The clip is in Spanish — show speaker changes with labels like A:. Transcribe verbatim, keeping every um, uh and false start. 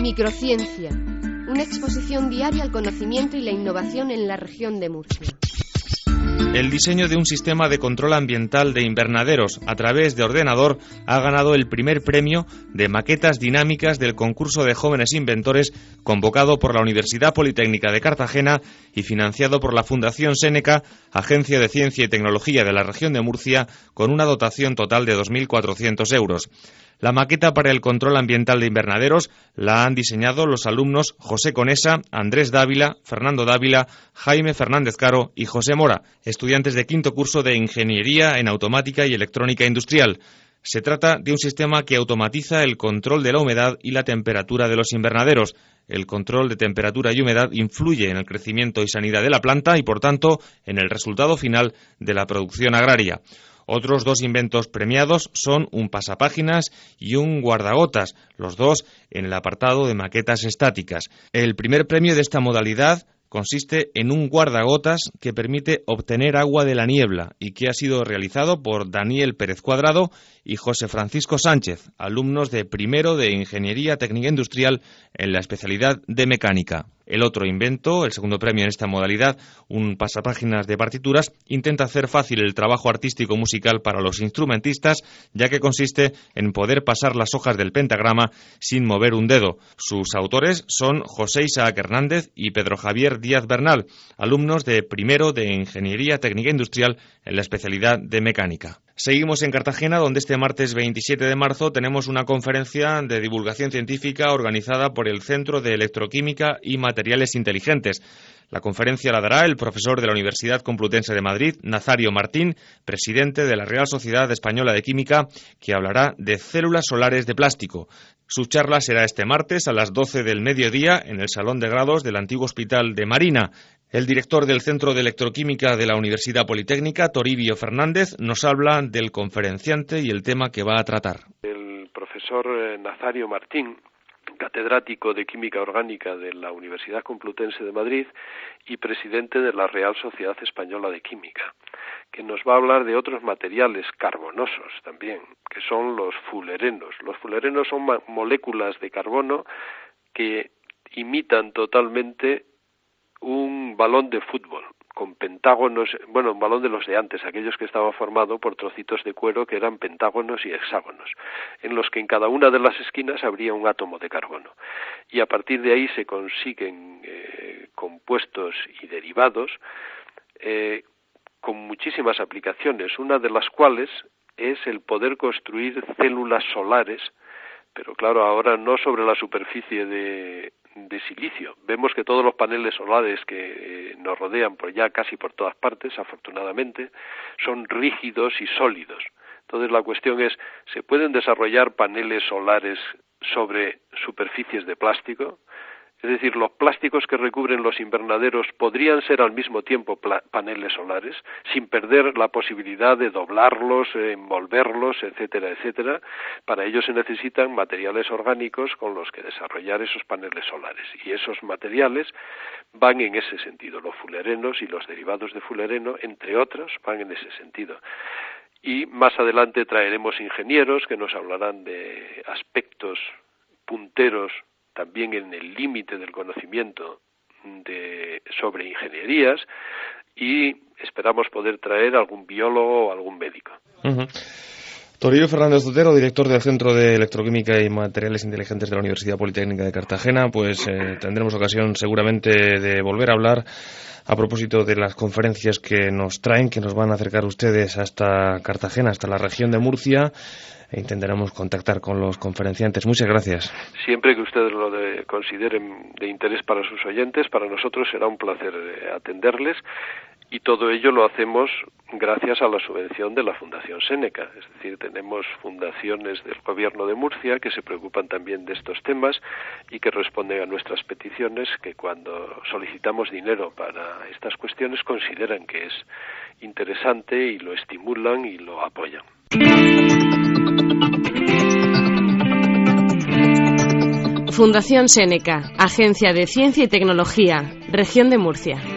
A: Microciencia, una exposición diaria al conocimiento y la innovación en la región de Murcia.
B: El diseño de un sistema de control ambiental de invernaderos a través de ordenador ha ganado el primer premio de maquetas dinámicas del concurso de jóvenes inventores convocado por la Universidad Politécnica de Cartagena y financiado por la Fundación Seneca, Agencia de Ciencia y Tecnología de la región de Murcia, con una dotación total de dos mil cuatrocientos euros. La maqueta para el control ambiental de invernaderos la han diseñado los alumnos José Conesa, Andrés Dávila, Fernando Dávila, Jaime Fernández Caro y José Mora, estudiantes de quinto curso de Ingeniería en Automática y Electrónica Industrial. Se trata de un sistema que automatiza el control de la humedad y la temperatura de los invernaderos. El control de temperatura y humedad influye en el crecimiento y sanidad de la planta y, por tanto, en el resultado final de la producción agraria. Otros dos inventos premiados son un pasapáginas y un guardagotas, los dos en el apartado de maquetas estáticas. El primer premio de esta modalidad consiste en un guardagotas que permite obtener agua de la niebla y que ha sido realizado por Daniel Pérez Cuadrado y José Francisco Sánchez, alumnos de primero de Ingeniería Técnica Industrial en la especialidad de Mecánica. El otro invento, el segundo premio en esta modalidad, un pasapáginas de partituras, intenta hacer fácil el trabajo artístico musical para los instrumentistas, ya que consiste en poder pasar las hojas del pentagrama sin mover un dedo. Sus autores son José Isaac Hernández y Pedro Javier Díaz Bernal, alumnos de primero de Ingeniería Técnica Industrial en la especialidad de Mecánica. Seguimos en Cartagena, donde este martes veintisiete de marzo tenemos una conferencia de divulgación científica organizada por el Centro de Electroquímica y Materiales Inteligentes. La conferencia la dará el profesor de la Universidad Complutense de Madrid, Nazario Martín, presidente de la Real Sociedad Española de Química, que hablará de células solares de plástico. Su charla será este martes a las doce del mediodía en el Salón de Grados del antiguo Hospital de Marina. El director del Centro de Electroquímica de la Universidad Politécnica, Toribio Fernández, nos habla del conferenciante y el tema que va a tratar.
C: El profesor Nazario Martín, catedrático de Química Orgánica de la Universidad Complutense de Madrid y presidente de la Real Sociedad Española de Química, que nos va a hablar de otros materiales carbonosos también, que son los fulerenos. Los fulerenos son moléculas de carbono que imitan totalmente un balón de fútbol, con pentágonos, bueno, un balón de los de antes, aquellos que estaban formados por trocitos de cuero que eran pentágonos y hexágonos, en los que en cada una de las esquinas habría un átomo de carbono. Y a partir de ahí se consiguen eh, compuestos y derivados eh, con muchísimas aplicaciones, una de las cuales es el poder construir células solares, pero claro, ahora no sobre la superficie de de silicio. Vemos que todos los paneles solares que eh, nos rodean por ya casi por todas partes, afortunadamente, son rígidos y sólidos. Entonces la cuestión es, ¿se pueden desarrollar paneles solares sobre superficies de plástico? Es decir, los plásticos que recubren los invernaderos podrían ser al mismo tiempo paneles solares, sin perder la posibilidad de doblarlos, envolverlos, etcétera, etcétera. Para ello se necesitan materiales orgánicos con los que desarrollar esos paneles solares. Y esos materiales van en ese sentido. Los fulerenos y los derivados de fulereno, entre otros, van en ese sentido. Y más adelante traeremos ingenieros que nos hablarán de aspectos punteros también en el límite del conocimiento de, sobre ingenierías, y esperamos poder traer algún biólogo o algún médico.
B: Uh-huh. Toribio Fernández Zotero, director del Centro de Electroquímica y Materiales Inteligentes de la Universidad Politécnica de Cartagena, pues eh, tendremos ocasión seguramente de volver a hablar a propósito de las conferencias que nos traen, que nos van a acercar ustedes hasta Cartagena, hasta la región de Murcia. E intentaremos contactar con los conferenciantes. Muchas gracias.
C: Siempre que ustedes lo de, consideren de interés para sus oyentes, para nosotros será un placer atenderles, y todo ello lo hacemos gracias a la subvención de la Fundación Seneca. Es decir, tenemos fundaciones del Gobierno de Murcia que se preocupan también de estos temas y que responden a nuestras peticiones, que cuando solicitamos dinero para estas cuestiones consideran que es interesante y lo estimulan y lo apoyan.
A: Fundación Seneca, Agencia de Ciencia y Tecnología, Región de Murcia.